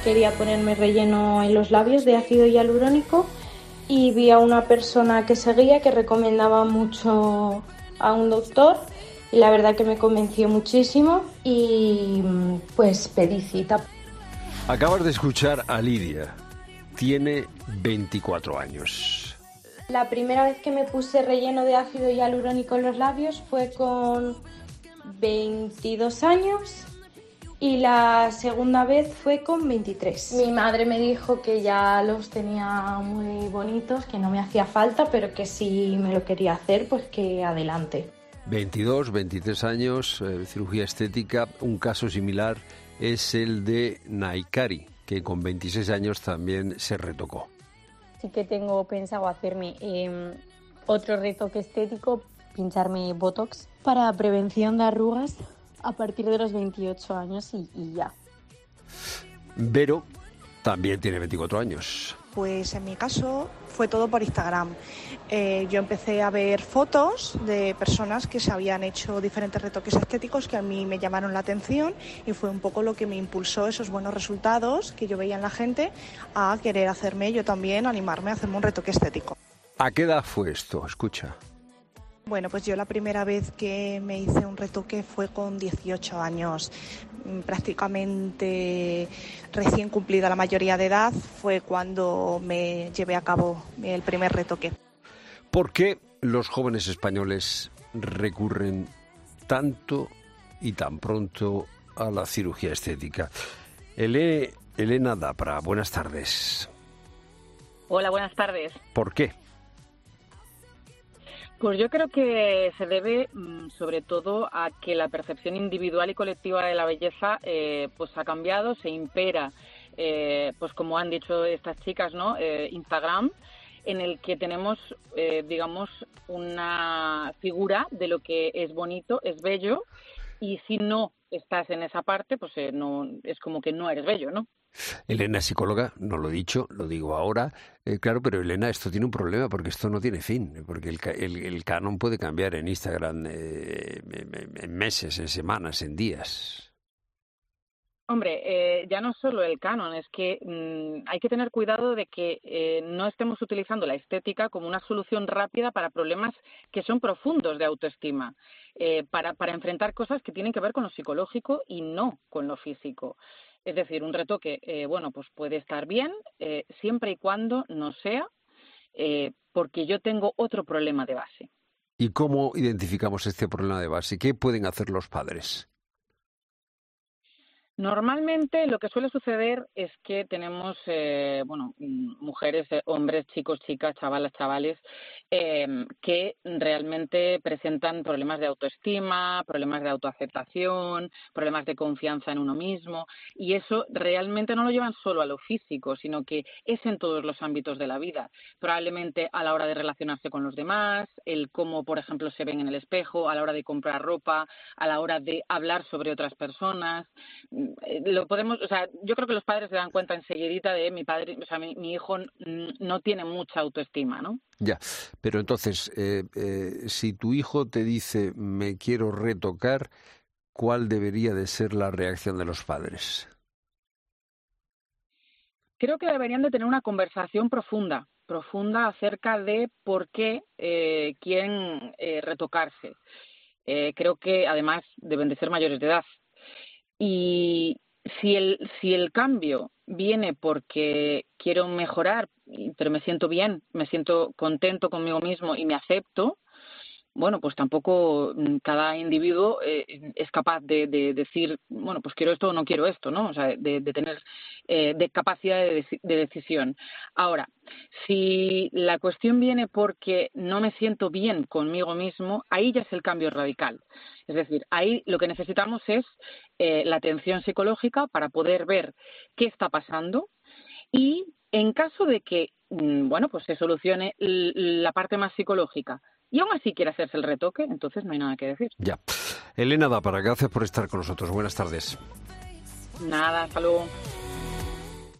quería ponerme relleno en los labios de ácido hialurónico y vi a una persona que seguía que recomendaba mucho a un doctor y la verdad que me convenció muchísimo y pues pedí cita. Acabas de escuchar a Lidia. Tiene 24 años. La primera vez que me puse relleno de ácido hialurónico en los labios fue con 22 años y la segunda vez fue con 23. Mi madre me dijo que ya los tenía muy bonitos, que no me hacía falta, pero que si me lo quería hacer, pues que adelante. 22, 23 años, cirugía estética. Un caso similar es el de Naikari, que con 26 años también se retocó. Sí que tengo pensado hacerme otro retoque estético, pincharme Botox para prevención de arrugas a partir de los 28 años y ya. Vero también tiene 24 años. Pues en mi caso fue todo por Instagram. Yo empecé a ver fotos de personas que se habían hecho diferentes retoques estéticos que a mí me llamaron la atención y fue un poco lo que me impulsó esos buenos resultados que yo veía en la gente a querer hacerme yo también, animarme a hacerme un retoque estético. ¿A qué edad fue esto? Escucha. Bueno, pues yo la primera vez que me hice un retoque fue con 18 años, prácticamente recién cumplida la mayoría de edad, fue cuando me llevé a cabo el primer retoque. ¿Por qué los jóvenes españoles recurren tanto y tan pronto a la cirugía estética? Elena Dapra, buenas tardes. Hola, buenas tardes. ¿Por qué? Pues yo creo que se debe sobre todo a que la percepción individual y colectiva de la belleza pues ha cambiado, se impera, pues como han dicho estas chicas, ¿no? Instagram, en el que tenemos, digamos, una figura de lo que es bonito, es bello, y si no estás en esa parte, pues no es como que no eres bello, ¿no? Elena es psicóloga, no lo he dicho, lo digo ahora. Claro, pero Elena, esto tiene un problema porque esto no tiene fin, porque el canon puede cambiar en Instagram en meses, en semanas, en días. Hombre, ya no solo el canon, es que hay que tener cuidado de que no estemos utilizando la estética como una solución rápida para problemas que son profundos de autoestima, para enfrentar cosas que tienen que ver con lo psicológico y no con lo físico. Es decir, un retoque, bueno, pues puede estar bien siempre y cuando no sea porque yo tengo otro problema de base. ¿Y cómo identificamos este problema de base? ¿Qué pueden hacer los padres? Normalmente lo que suele suceder es que tenemos, mujeres, hombres, chicos, chicas, chavalas, chavales, que realmente presentan problemas de autoestima, problemas de autoaceptación, problemas de confianza en uno mismo, y eso realmente no lo llevan solo a lo físico, sino que es en todos los ámbitos de la vida. Probablemente a la hora de relacionarse con los demás, el cómo, por ejemplo, se ven en el espejo, a la hora de comprar ropa, a la hora de hablar sobre otras personas. Yo creo que los padres se dan cuenta enseguidita de mi hijo no tiene mucha autoestima, ¿no? Ya, pero entonces, si tu hijo te dice me quiero retocar, ¿cuál debería de ser la reacción de los padres? Creo que deberían de tener una conversación profunda acerca de por qué quieren retocarse. Creo que además deben de ser mayores de edad. Y si el cambio viene porque quiero mejorar, pero me siento bien, me siento contento conmigo mismo y me acepto, bueno, pues tampoco cada individuo es capaz de decir, bueno, pues quiero esto o no quiero esto, ¿no? O sea, de tener de capacidad de decisión. Ahora, si la cuestión viene porque no me siento bien conmigo mismo, ahí ya es el cambio radical. Es decir, ahí lo que necesitamos es la atención psicológica para poder ver qué está pasando y en caso de que, pues se solucione la parte más psicológica, y aún así quiere hacerse el retoque, entonces no hay nada que decir. Ya. Elena Dapra, gracias por estar con nosotros. Buenas tardes. Nada, hasta luego.